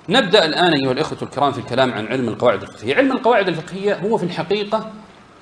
نبدأ الآن أيها الإخوة الكرام في الكلام عن علم القواعد الفقهية. علم القواعد الفقهية هو في الحقيقة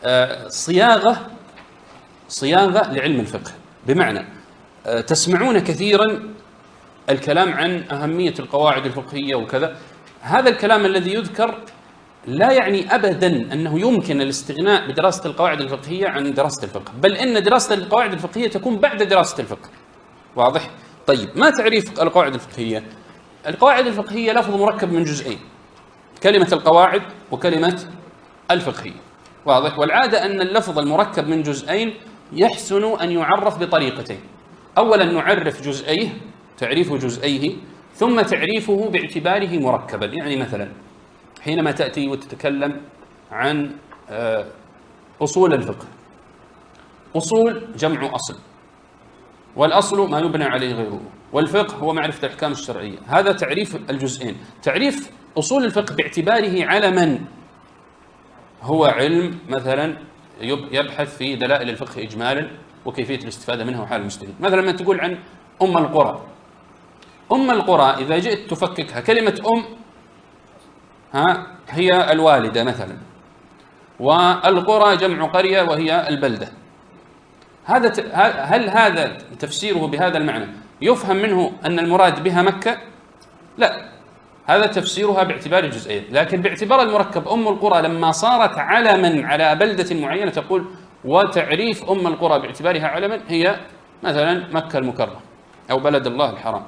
صياغة لعلم الفقه، بمعنى تسمعون كثيرا الكلام عن أهمية القواعد الفقهية وكذا. هذا الكلام الذي يذكر لا يعني أبدا أنه يمكن الاستغناء بدراسة القواعد الفقهية عن دراسة الفقه، بل إن دراسة القواعد الفقهية تكون بعد دراسة الفقه. واضح؟ طيب، ما تعريف القواعد الفقهية؟ القواعد الفقهية لفظ مركب من جزئين، كلمة القواعد وكلمة الفقهية. واضح؟ والعادة أن اللفظ المركب من جزئين يحسن أن يعرف بطريقتين: أولا نعرف جزئيه، تعريف جزئيه، ثم تعريفه باعتباره مركبا. يعني مثلا حينما تأتي وتتكلم عن أصول الفقه، أصول جمع أصل، والأصل ما يبنى عليه غيره، والفقه هو معرفة الأحكام الشرعية. هذا تعريف الجزئين. تعريف أصول الفقه باعتباره علما هو علم مثلا يبحث في دلائل الفقه إجمالا وكيفية الاستفادة منها وحال المجتهد. مثلا لما تقول عن أم القرى، أم القرى إذا جئت تفككها، كلمة هي الوالدة مثلا، والقرى جمع قرية وهي البلدة. هل هذا تفسيره بهذا المعنى يفهم منه أن المراد بها مكة؟ لا، هذا تفسيرها باعتبار الجزئية. لكن باعتبار المركب، أم القرى لما صارت علما على بلدة معينة تقول وتعريف أم القرى باعتبارها علما هي مثلا مكة المكرمة أو بلد الله الحرام.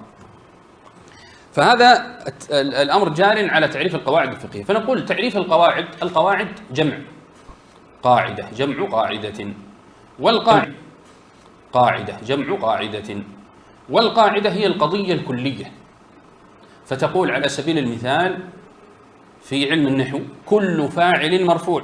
فهذا الأمر جار على تعريف القواعد الفقهية. فنقول تعريف القواعد جمع قاعدة، جمع قاعدة، والقاعدة قاعدة، جمع قاعدة، والقاعدة هي القضية الكلية. فتقول على سبيل المثال في علم النحو كل فاعل مرفوع،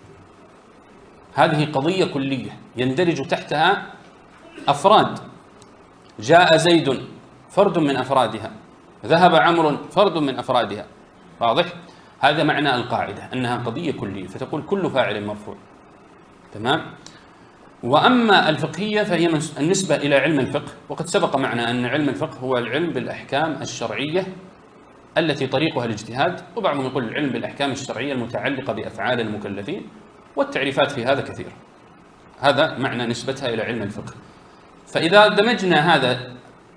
هذه قضية كلية يندرج تحتها أفراد: جاء زيد فرد من أفرادها، ذهب عمرو فرد من أفرادها. واضح؟ هذا معنى القاعدة، أنها قضية كلية، فتقول كل فاعل مرفوع. تمام؟ وأما الفقهية فهي النسبة إلى علم الفقه، وقد سبق معنا أن علم الفقه هو العلم بالأحكام الشرعية التي طريقها الاجتهاد، وبعضهم يقول العلم بالأحكام الشرعية المتعلقة بأفعال المكلفين، والتعريفات في هذا كثيرة. هذا معنى نسبتها إلى علم الفقه. فإذا دمجنا هذا،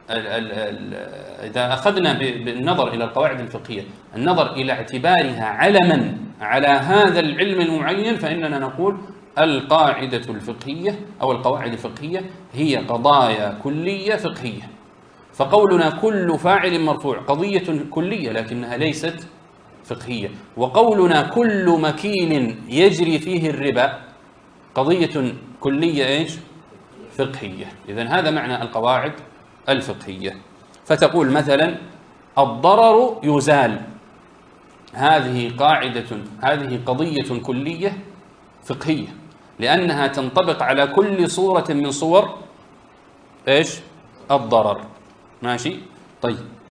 إذا أخذنا بالنظر إلى القواعد الفقهية النظر إلى اعتبارها علما على هذا العلم المعين، فإننا نقول القاعدة الفقهية أو القواعد الفقهية هي قضايا كلية فقهية. فقولنا كل فاعل مرفوع قضية كلية لكنها ليست فقهية، وقولنا كل مكيل يجري فيه الربا قضية كلية إيش؟ فقهية. إذن هذا معنى القواعد الفقهية. فتقول مثلا الضرر يزال، هذه قضية كلية فقهية، لأنها تنطبق على كل صورة من صور إيش؟ الضرر. ماشي؟ طيب.